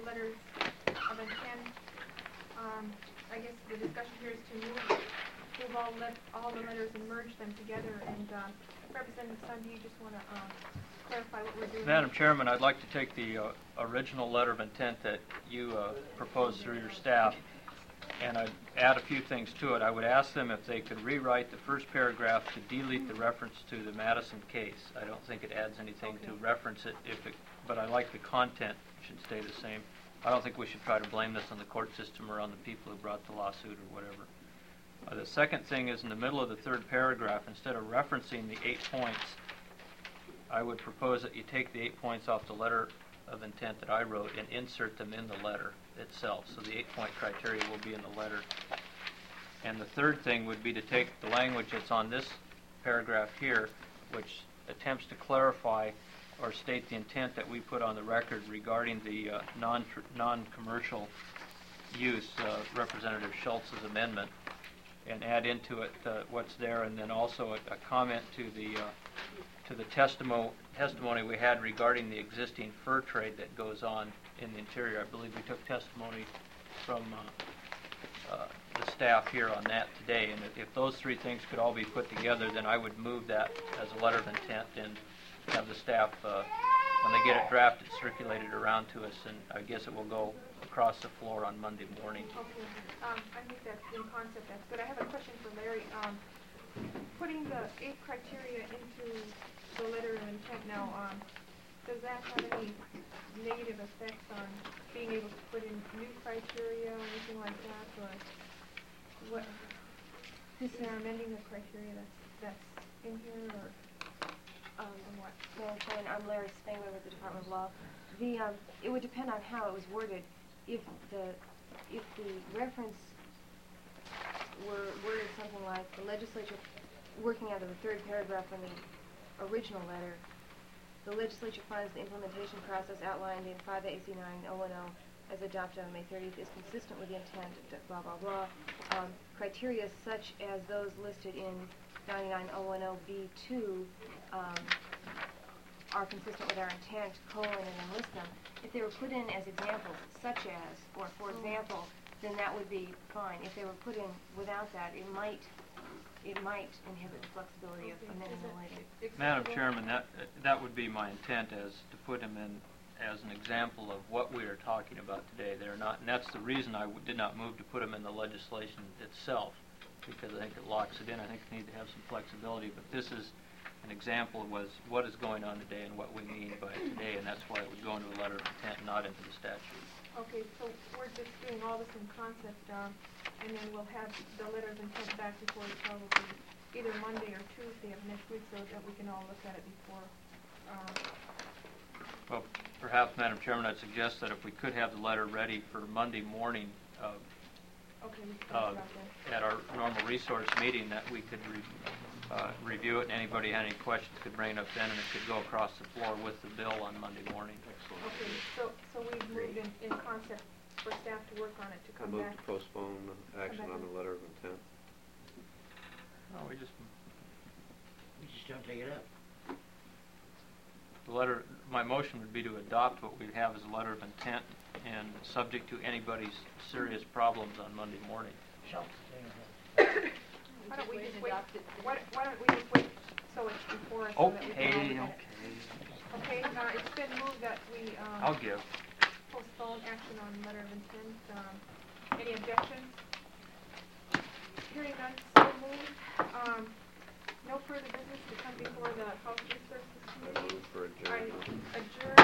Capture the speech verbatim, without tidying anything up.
letters of intent. Um, I guess the discussion here is to move, move all, let, all the letters and merge them together. And uh, Representative Sun, do you just want to um, clarify what we're doing? Madam Chairman, I'd like to take the uh, original letter of intent that you uh, proposed through your staff, and I'd add a few things to it. I would ask them if they could rewrite the first paragraph to delete the reference to the Madison case. I don't think it adds anything okay. to reference it, if it, but I like the content should stay the same. I don't think we should try to blame this on the court system or on the people who brought the lawsuit or whatever. Uh, the second thing is in the middle of the third paragraph, instead of referencing the eight points, I would propose that you take the eight points off the letter of intent that I wrote and insert them in the letter itself. So the eight-point criteria will be in the letter. And the third thing would be to take the language that's on this paragraph here, which attempts to clarify or state the intent that we put on the record regarding the uh, non non-commercial use, uh, Representative Schultz's amendment, and add into it uh, what's there, and then also a, a comment to the uh, to the testimony testimony we had regarding the existing fur trade that goes on in the interior. I believe we took testimony from uh, uh, the staff here on that today, and if, if those three things could all be put together, then I would move that as a letter of intent and have the staff, uh, when they get it drafted, circulated around to us, and I guess it will go across the floor on Monday morning. Okay. Um, I think that's in concept. That's good. I have a question for Larry. Um, putting the eight criteria into the letter of intent now, um, does that have any negative effects on being able to put in new criteria or anything like that, or what? Is there amending the criteria that's that's in here, or? Um, what? Madam Chairman, I'm Larry Spangler with the Department of Law. The um, it would depend on how it was worded. If the if the reference were worded something like the legislature, working out of the third paragraph in the original letter, the legislature finds the implementation process outlined in five A C nine oh one oh as adopted on May thirtieth is consistent with the intent of blah blah blah. Um, criteria such as those listed in ninety-nine oh one oh B two um, are consistent with our intent, colon, and then list them. If they were put in as examples, such as, or for example, then that would be fine. If they were put in without that, it might it might inhibit the flexibility of amending them later. Madam Chairman, that uh, that would be my intent, as to put them in as an example of what we are talking about today. They're not, and that's the reason I w did not move to put them in the legislation itself, because I think it locks it in. I think we need to have some flexibility, but this is an example of was what is going on today and what we mean by today, and that's why it would go into a letter of intent, not into the statute. Okay, so we're just doing all this in concept, um, and then we'll have the letter of intent back before us probably either Monday or Tuesday of next week, so that we can all look at it before. Um, well, perhaps, Madam Chairman, I'd suggest that if we could have the letter ready for Monday morning, uh, okay, we can uh, talk about that. at our normal resource meeting, that we could re uh, review it, and anybody had any questions could bring it up then, and it could go across the floor with the bill on Monday morning. Excellent. Okay, so so we've moved in, in concept for staff to work on it to come I move back. to postpone action on the letter of intent. No, we just We just don't take it up. the letter. My motion would be to adopt what we have as a letter of intent, and subject to anybody's serious problems on Monday morning. Schultz, Why don't we just wait? Why, why don't we just wait so it's before us? So that we Okay, can okay. Okay, uh, it's been moved that we um, I'll give. postpone action on letter of intent. Um, any objections? Hearing none, so moved. Um, no further business to come before the House Resources I Committee. move for I adjournment. adjourn